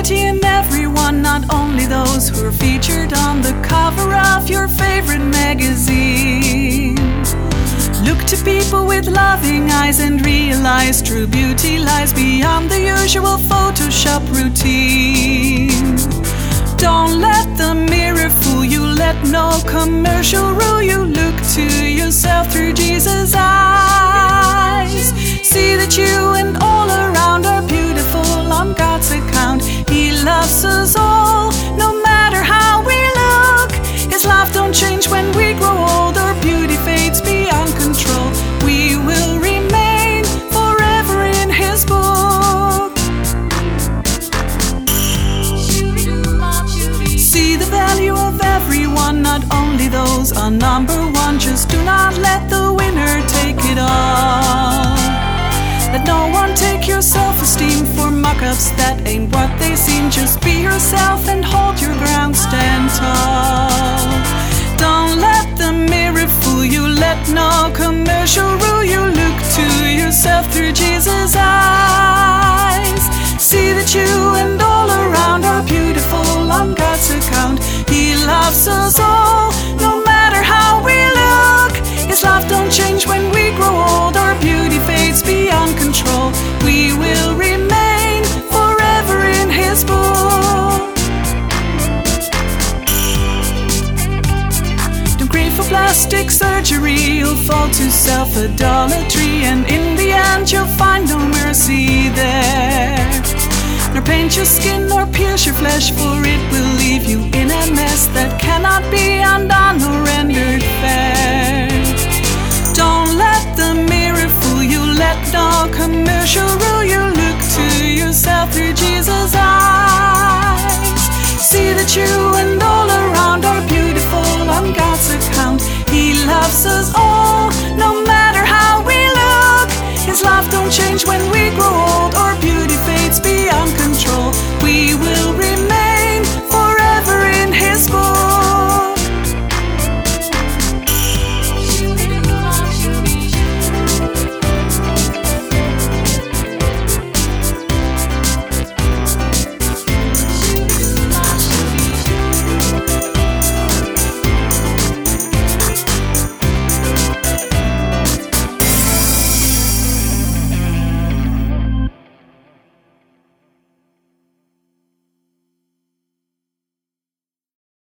beauty in everyone, not only those who are featured on the cover of your favorite magazine. Look to people with loving eyes and realize true beauty lies beyond the usual Photoshop routine. Don't let the mirror fool you, let no commercial rule you. Look to yourself through Jesus' eyes. See that you and all around are beautiful on God's account. He loves us all, no matter how we look. His love don't change when we grow old or beauty fades beyond control. We will remain forever in His book. See the value of everyone, not only those on number one. Just do not let the winner take it all. Let no one take your self-esteem for mock-ups that ain't what they seem. Just be yourself and hold your ground, stand tall. Don't let the mirror fool you, let no commercial rule you. Look to yourself through Jesus' eyes. See that you and all around are beautiful on God's account. He loves us all, no matter how we look. His love don't change when we grow old or beauty fades beyond control. We will remain forever in His book. Don't crave for plastic surgery, you'll fall to self-idolatry, and in the end you'll find no mercy there. Nor paint your skin nor pierce your flesh, for it will leave you in a mess that cannot be undone or rendered fair. Don't let the mirror fool you, let no commercial rule you. Look to yourself through Jesus' eyes. See that you and all around are beautiful on God's account. He loves us all, no matter how we look. His love don't change when we grow old or beauty fades beyond control. We will